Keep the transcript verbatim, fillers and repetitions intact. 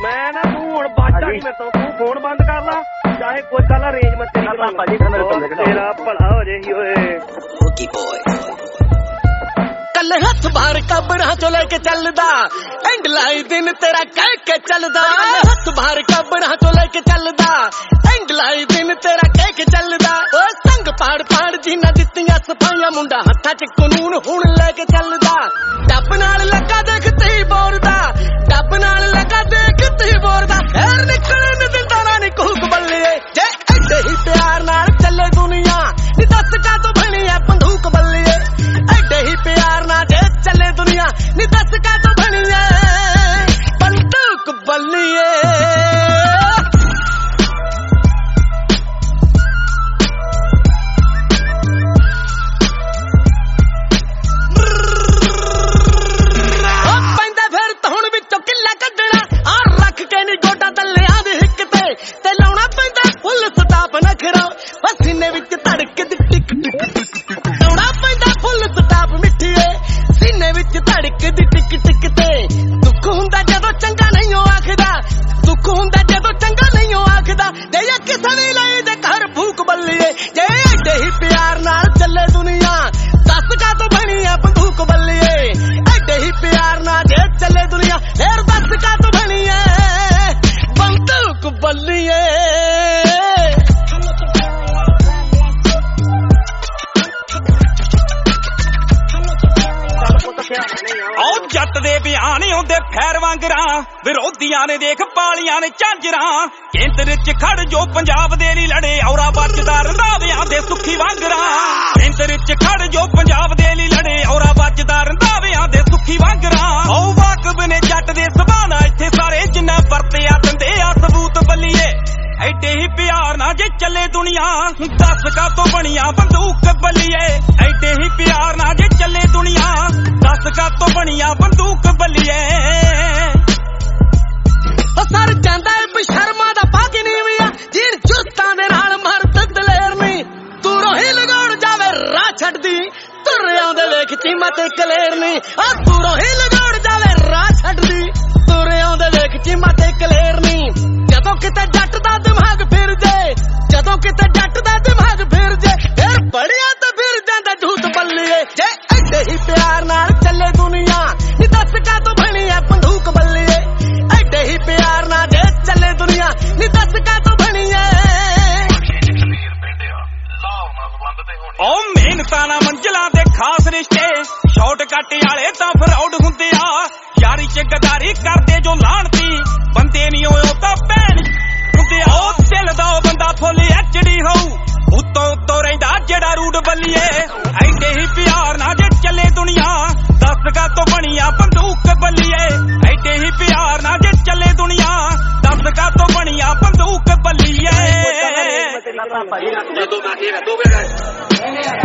ਮੈਂ ਨਾ ਤੂੰ ਹੁਣ ਬਾਜਾ ਨਹੀਂ ਮੇਰੇ ਤੋਂ ਤੂੰ ਫੋਨ ਬੰਦ ਕਰ ਲਾ ਚਾਹੇ ਕੋਈ ਗੱਲ ਅਰੇਂਜ ਮੈਂ ਤੇਰੀ ਕਰਾਂ ਭਾਜੀ ਤੇਰਾ ਭਲਾ ਹੋ ਜੇ ਓਏ ਓਕੀ ਬੋਏ ਕੱਲੇ ਹੱਥ ਬਾਹਰ ਕਬਰਾਂ ਚੋਂ ਲੈ ਕੇ ਚੱਲਦਾ ਐਂਡ ਲਾਈ ਦਿਨ ਤੇਰਾ ਕਹਿ ਕੇ ਚੱਲਦਾ ਹੱਥ ਬਾਹਰ ਕਬਰਾਂ ਚੋਂ ਲੈ ਕੇ ਚੱਲਦਾ ਐਂਡ ਲਾਈ ਦਿਨ ਤੇਰਾ ਕਹਿ ਕੇ ਚੱਲਦਾ ਓ ਸੰਗ ਪਾੜ ਪਾੜ ਜਿਨ੍ਹਾਂ ਦਿੱਤੀਆਂ ਸਫਾਈਆਂ ਮੁੰਡਾ ਹੱਥਾਂ 'ਚ ਕਾਨੂੰਨ ਹੁਣ ਲੈ ਕੇ ਚੱਲਦਾ ਡੱਬ ਨਾਲ ਲੱਗਾ ਦੇਖ ਤੀ ਬੋਰਦਾ ਡੱਬ ਨਾਲ ਲੱਗਾ ਦੇਖ ਤੀ ਬੋਰਦਾ ਫੇਰ ਨਿਕਲਣ ਨੀ ਦਿੰਦਾ ਨਾ ਨੀ ਕੂਕ ਬੱਲੀਏ ਜੇ ਐਡੇ ਹੀ ਪਿਆਰ ਨਾਲ ਚੱਲੇ ਦੁਨੀਆ ਨੀ ਦੱਸ ਕਾ ਤੋਂ ਬਣੀ ਐ ਬੰਦੂਕ ਬੱਲੀਏ ਐਡੇ ਹੀ ਪਿਆਰ ਨਾਲ ਜੇ ਚੱਲੇ ਦੁਨੀਆ ਨੀ ਦੱਸ ਕਾ ਤੋਂ ਬਣੀ ਐ ਬੰਦੂਕ ਬੱਲੀਏ ਜੱਟ ਦੇ ਬਿਆਨ ਆਉਂਦੇ ਫੈਰ ਵਾਂਗਰਾਂ ਵਿਰੋਧੀਆਂ ਨੇ ਦੇਖ ਪਾਲੀਆਂ ਨੇ ਝਾਂਜਰਾਂ ਕੇਂਦਰ 'ਚ ਖੜ ਜੋ ਪੰਜਾਬ ਦੇ ਲਈ ਲੜੇ ਔਰਾ ਵੱਜਦਾ ਰੰਧਾਵਿਆਂ ਦੇ ਸੁੱਖੀ ਵਾਂਗਰਾਂ ਕੇਂਦਰ 'ਚ ਖੜ ਜੋ ਪੰਜਾਬ ਦੇ ਲਈ ਲੜੇ ਔਰਾ ਵੱਜਦਾ ਰੰਧਾਵਿਆਂ ਦੇ ਸੁੱਖੀ ਵਾਂਗਰਾਂ ਓ ਵਾਕਬ ਨੇ ਜੱਟ ਦੇ ਸੁਭਾਣਾ ਇੱਥੇ ਸਾਰੇ ਜਿੰਨਾ ਵਰਤਿਆ ਦਿੰਦੇ ਆ ਸਬੂਤ ਬੱਲੀਏ ਐਡੇ ਹੀ ਪਿਆਰ ਨਾਲ ਜੇ ਚੱਲੇ ਦੁਨੀਆ ਦੱਸ ਕਾ ਤੋਂ ਬਣੀਆਂ ਬੰਦੂਕ ਬੱਲੀਏ ਐਡੇ ਹੀ ਪਿਆਰ ਨਾਲ ਜੇ ਚੱਲੇ ਦੁਨੀਆ ਦੱਸ ਕਾ ਤੋਂ ਬਣੀਆਂ ਬੰਦੂਕ ਬੱਲੀਏ ਉਹ ਸਰ ਜਾਂਦਾ ਏ ਬਸ਼ਰਮਾ ਦਾ ਪੱਗ ਨੀ ਵੀ ਆ ਜੀਣ ਜੁੱਤਾਂ ਦੇ ਨਾਲ ਮਰਦ ਦਲੇਰ ਨੀ ਤੂੰ ਰੋਹੀ ਲਗਾਉਣ ਜਾਵੇ ਰਾਹ ਛੱਡਦੀ ਤੁਰ ਆਉਂਦੇ ਵੇਖ ਚੀਮਾ ਤੇ ਕਲੇਰ ਨੀ ਆ ਤੂੰ ਰੋਹੀ ਲਗਾਉਣ ਜਾਵੇ ਰਾਹ ਛੱਡਦੀ ਤੁਰ ਆਉਂਦੇ ਵੇਖ ਚੀਮਾ ਤੇ ਕਲੇਰ ਨੀ ਜਦੋਂ ਕਿਤੇ ਜੱਟ ਦਾ ਦਿਮਾਗ ਫਿਰ ਜੇ ਜਦੋਂ ਕਿਤੇ ਜੱਟ ਦਾ ਦਿਮਾਗ ਫਿਰ ਜੇ ਫਿਰ ਬੜਿਆ ਤਾਂ ਫਿਰ ਜਾਂਦਾ ਝੂਠ ਬੱਲੀਏ ਜੇ ਐਡੇ ਹੀ ਪਿਆਰ ਨਾਲ ਚੱਲੇ ਦੁਨੀਆ ਨੀ ਦੱਸ ਕਾ ਤੋਂ ਬਣੀ ਐ ਬੰਦੂਕ ਬੱਲੀਏ ਐਡੇ ਹੀ ਪਿਆਰ ਨਾਲ ਜੇ ਚੱਲੇ ਦੁਨੀਆ ਨੀ ਦੱਸ ਕਾ ਤੋਂ ਬਣੀ ਐ ਓ ਮਿਹਨਤਾਂ ਨਾਲ ਮੰਜ਼ਿਲਾਂ ਦੇ ਖਾਸ ਰਿਸ਼ਤੇ ਸ਼ਾਰਟਕੱਟ ਵਾਲੇ ਤਾਂ ਫਰਾਡ ਹੁੰਦੇ ਆ ਯਾਰੀ 'ਚ ਗਦਾਰੀ ਕਰਦੇ ਜੋ ਲਾਣਤੀ ਬੰਦੇ ਨੀ ਉਹ ਤਾਂ ਭੈਣ ਹੁੰਦੇ ਆ ਉਹ ਦਿਲ ਦਾ ਬੰਦਾ ਫੁੱਲ ਐਚਡੀ ਹੋਊ ਉੱਤੋਂ ਉੱਤੋਂ ਰਹਿੰਦਾ ਜਿਹੜਾ ਰੂਡ ਬੱਲੀਏ ਐਡੇ ਹੀ ਪਿਆਰ ਨਾਲ ਜੇ ਚੱਲੇ ਦੁਨੀਆ ਦੱਸ ਕਾ ਤੋਂ ਬਣੀਆਂ ਬੰਦੂਕ ਬੱਲੀਏ ਐਡੇ ਹੀ ਪਿਆਰ ਨਾਲ ਜੇ ਚੱਲੇ ਦੁਨੀਆ ਦੱਸ ਕਾ ਤੋਂ ਬਣੀਆਂ ਬੰਦੂਕ ਬੱਲੀਏ